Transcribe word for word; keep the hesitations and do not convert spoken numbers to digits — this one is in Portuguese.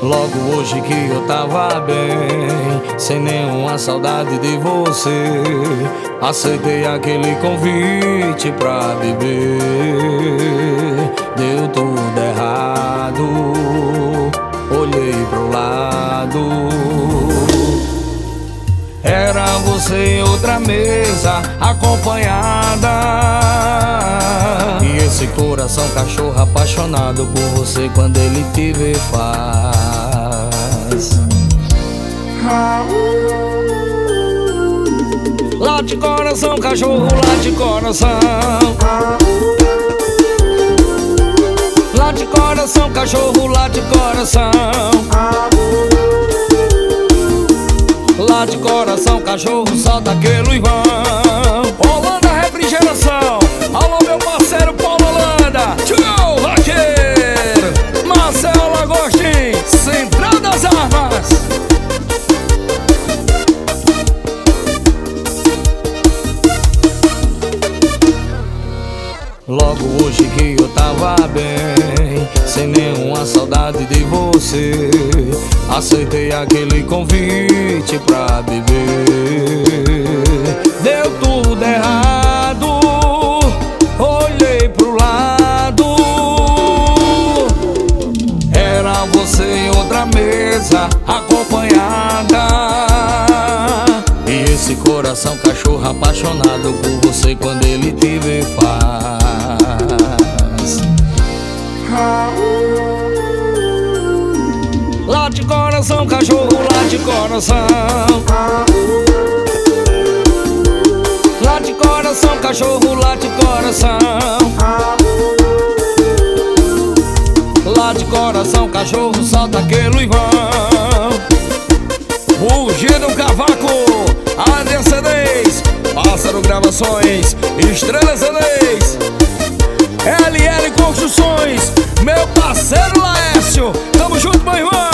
Logo hoje que eu tava bem, sem nenhuma saudade de você, aceitei aquele convite pra beber. Deu tudo errado, olhei pro lado, era você em outra mesa, acompanhada. E esse coração cachorro apaixonado por você, quando ele te vê faz late coração, cachorro, late coração. Late coração, cachorro, late coração. Late coração, cachorro, solta aquele Ivan. Holanda Refrigeração, alô meu parceiro Paulo Holanda. Tchau, vaqueiro Marcelo Agostinho, Central das Armas. Logo hoje que eu tava bem, sem nenhuma saudade de você, aceitei aquele convite pra beber. Deu tudo errado, olhei pro lado, era você em outra mesa, acompanhada. E esse coração cachorro apaixonado por você, quando ele te vê faz late coração, cachorro, late coração. Late coração, cachorro, late coração. Late coração, cachorro, solta aquele Ivan. Rugido Cavaco, Adrian C Ds, Pássaro Gravações, Estrela C Ds, L L Construções, meu parceiro Laércio. Tamo junto, meu irmão.